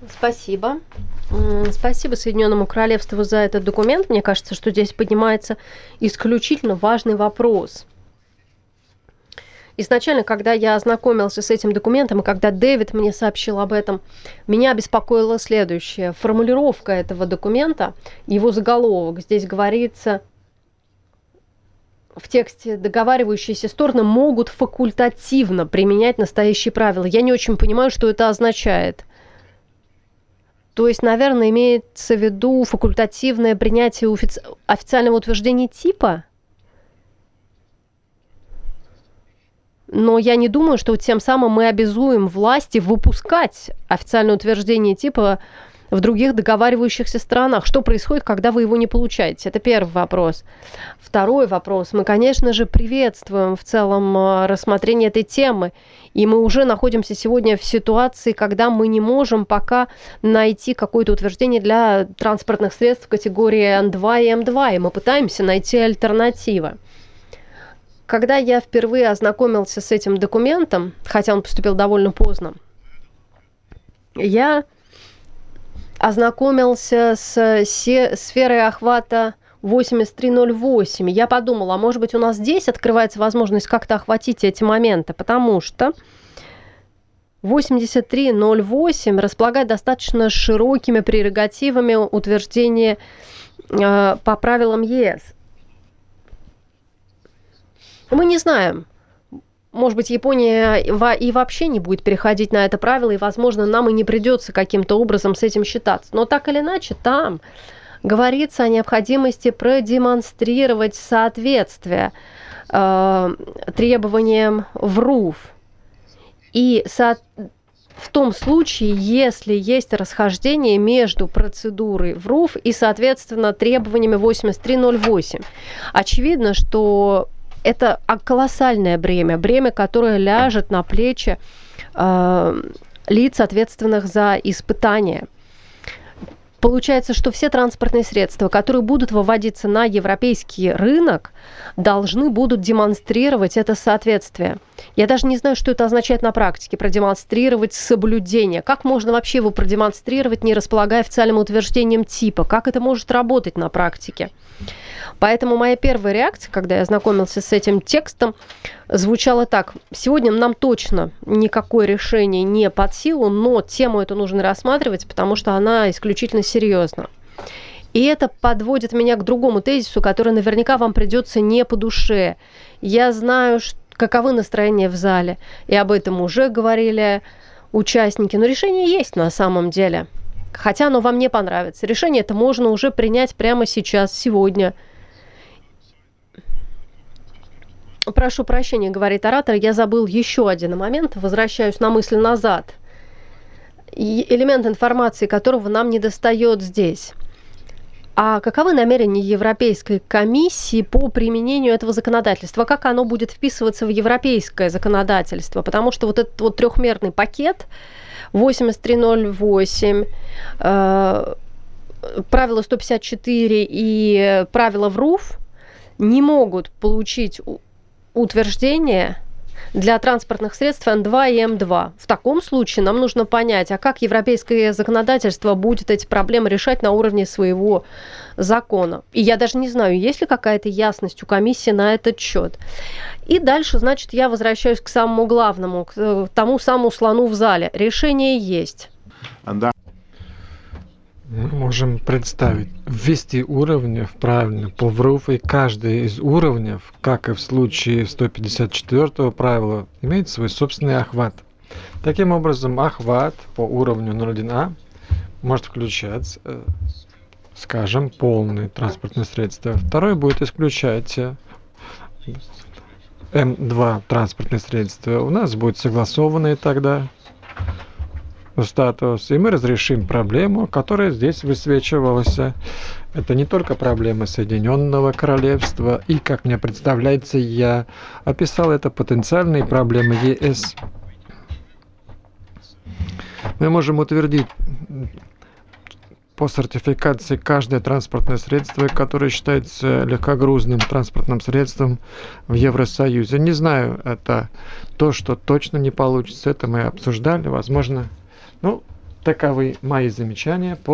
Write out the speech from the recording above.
Спасибо. Спасибо Соединенному Королевству за этот документ. Мне кажется, что здесь поднимается исключительно важный вопрос. Изначально, когда я ознакомился с этим документом, и когда Дэвид мне сообщил об этом, меня беспокоило следующее. Формулировка этого документа, его заголовок. Здесь говорится, в тексте договаривающиеся стороны могут факультативно применять настоящие правила. Я не очень понимаю, что это означает. То есть, наверное, имеется в виду факультативное принятие официального утверждения типа? Но я не думаю, что тем самым мы обязуем власти выпускать официальное утверждение типа в других договаривающихся странах. Что происходит, когда вы его не получаете? Это первый вопрос. Второй вопрос. Мы, конечно же, приветствуем в целом рассмотрение этой темы. И мы уже находимся сегодня в ситуации, когда мы не можем пока найти какое-то утверждение для транспортных средств категории N2 и M2. И мы пытаемся найти альтернативы. Когда я впервые ознакомился с этим документом, хотя он поступил довольно поздно, я ознакомился с сферой охвата 8308. Я подумала, а может быть у нас здесь открывается возможность как-то охватить эти моменты, потому что 8308 располагает достаточно широкими прерогативами утверждения по правилам ЕС. Мы не знаем. Может быть, Япония и вообще не будет переходить на это правило, и, возможно, нам и не придется каким-то образом с этим считаться. Но так или иначе, там говорится о необходимости продемонстрировать соответствие требованиям ВРУФ. И в том случае, если есть расхождение между процедурой ВРУФ и, соответственно, требованиями 8308. Очевидно, что это колоссальное бремя, которое ляжет на плечи лиц, ответственных за испытания. Получается, что все транспортные средства, которые будут выводиться на европейский рынок, должны будут демонстрировать это соответствие. Я даже не знаю, что это означает на практике, продемонстрировать соблюдение. Как можно вообще его продемонстрировать, не располагая официальным утверждением типа? Как это может работать на практике? Поэтому моя первая реакция, когда я ознакомился с этим текстом, звучала так. Сегодня нам точно никакое решение не под силу, но тему эту нужно рассматривать, потому что она исключительно серьезна. И это подводит меня к другому тезису, который наверняка вам придется не по душе. Я знаю, каковы настроения в зале, и об этом уже говорили участники, но решение есть на самом деле. Хотя оно вам не понравится. Решение это можно уже принять прямо сейчас, сегодня. Прошу прощения, говорит оратор, я забыл еще один момент, возвращаюсь на мысль назад. Элемент информации, которого нам недостает здесь. А каковы намерения Европейской комиссии по применению этого законодательства? Как оно будет вписываться в европейское законодательство? Потому что вот этот вот трехмерный пакет 8308, правило 154 и правило ВРУФ не могут получить утверждение для транспортных средств N2 и M2. В таком случае нам нужно понять, а как европейское законодательство будет эти проблемы решать на уровне своего закона. И я даже не знаю, есть ли какая-то ясность у комиссии на этот счет. И дальше, значит, я возвращаюсь к самому главному, к тому самому слону в зале. Решение есть. Мы можем представить, ввести уровни правильно по ВРУФ, и каждый из уровней, как и в случае 154 правила, имеет свой собственный охват. Таким образом, охват по уровню 01А может включать, скажем, полные транспортные средства. Второй будет исключать М2 транспортные средства. У нас будет согласованные тогда статус, и мы разрешим проблему, которая здесь высвечивалась. Это не только проблема Соединенного Королевства, и, как мне представляется, я описал это потенциальные проблемы ЕС. Мы можем утвердить по сертификации каждое транспортное средство, которое считается легкогрузным транспортным средством в Евросоюзе. Не знаю, это то, что точно не получится, это мы обсуждали, возможно. Ну, Таковы мои замечания по